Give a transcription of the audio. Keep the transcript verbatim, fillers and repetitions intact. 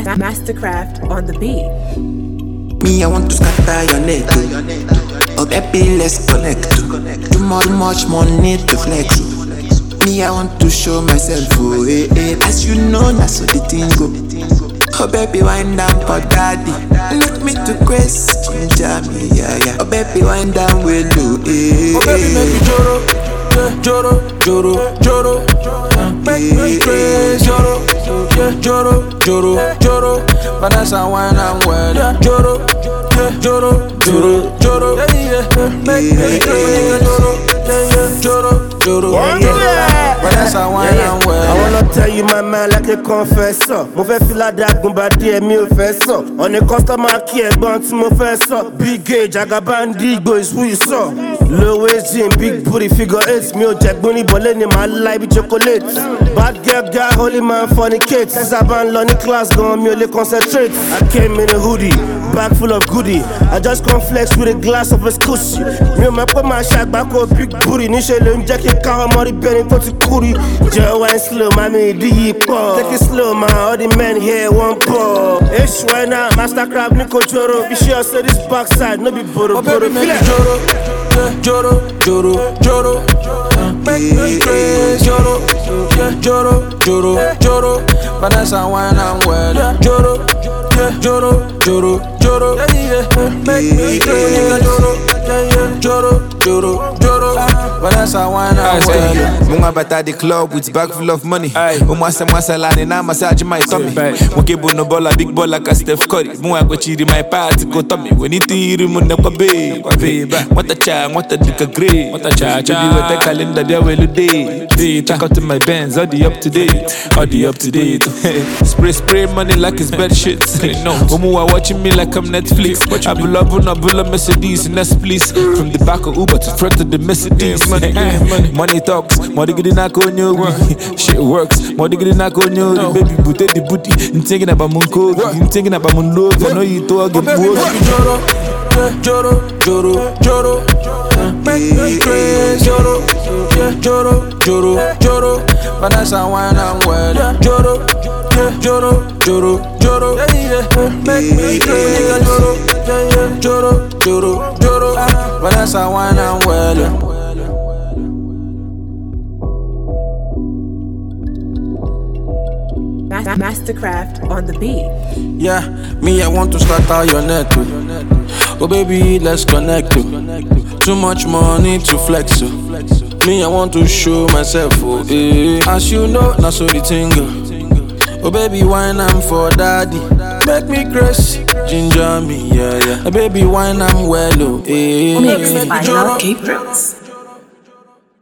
Mastercraft on the beat. Me, I want to scatter your net. Oh, baby, let's connect. Too much, much money to flex. Me, I want to show myself. Oh, eh, eh. As you know, that's how the thing go. Oh, baby, wind down for daddy. Look me to grace, ginger me, yeah, yeah. Oh, baby, wind down with you, eh, eh. Oh, baby, make me joro, yeah, joro, joro, joro. Make me crazy, joro, yeah, joro, joro, joro. Vanessa, wine and well, yeah, joro, yeah, joro, joro, joro. Yeah, yeah, make me crazy, joro, yeah, yeah, joro, joro, yeah. Vanessa, wine and well. I wanna tell you my man like a confessor. Mo fẹ́ fi ládàgùn bá díẹ̀ mi ò fẹ́ sọ. On a customer care ẹ̀gbọ́n tí mo fẹ́ sọ. Big gauge, Agabandi Igbo is who you saw. Low waist jean, big booty, figure eight. Mi ò jẹ̀gbọ́n ní bọ̀lẹ́ ni màá láì bí chocolate. Bad girl, guy, holy man, fornicate. Sísá bá ń lọ ní class gan, mi ò lè concentrate. I came in a hoodie, bag full of goodie. I just come flex with a glass of a scooch. Mi ò mọ̀ pé màá ṣe àgbákò big booty. Níṣẹ́ ló ń jẹ́ kí káwọn ọmọ rí bẹ́ni tó ti kúri. Jẹ́ wine slow, mami, ìdí yìí pọ̀. Take it slow, man, all the men here wọ́n pọ̀. H Y now, Mastercraft ní kò joro. Be sure say this backside, no be boro boro. Oh, baby, make me joro, yeah, joro, joro, joro. Make me crazy, joro, yeah, joro, joro, joro. Vanessa, wine and well, yeah, joro, yeah, joro, joro, joro. Yeah, yeah, make me crazy, joro, yeah, yeah, joro, joro, joro. Vanessa, wine and well. Munga bata the club with bag full of money. Umwasa mwasa lani na massage my tummy. Muke no bola big bola ka Steph Curry. Munga go chiri my party go tummy. When it iri muna kwa be, kwa be ba. Mwata cha, mwata dika grey. Mwata cha cha. Baby with the calendar there well day. Day check out to my Benz, all the up to date, all the up to date. Spray spray money like it's bad shit. No, Umu are watching me like I'm Netflix. I pull up on a bull of Mercedes and that's please. From the back of Uber to front of the Mercedes. Money, money, money talks. Money get in a conyo. Shit works. Money get in a conyo. Baby booty the booty. I'm thinking about Munko. I'm thinking about Mundo. I know you talk about Joro, joro, joro, joro. Make me crazy, joro, yeah, joro, joro, joro. Vanessa, wine and well, yeah, joro, yeah, joro, joro, joro. Yeah, yeah, make me crazy, joro, yeah, yeah, joro, joro, joro. Vanessa, wine and well, yeah. Mastercraft on the beat. Yeah, me, I want to start out your net. Oh, baby, let's connect. Too much money to flex. Me, I want to show myself. Oh, eh. As you know, that's so the thing. Oh, baby, wine I'm for daddy. Make me crazy, ginger me, yeah, yeah. Oh, baby, wine I'm well, oh, eh. Mixed by Love Cape Prince.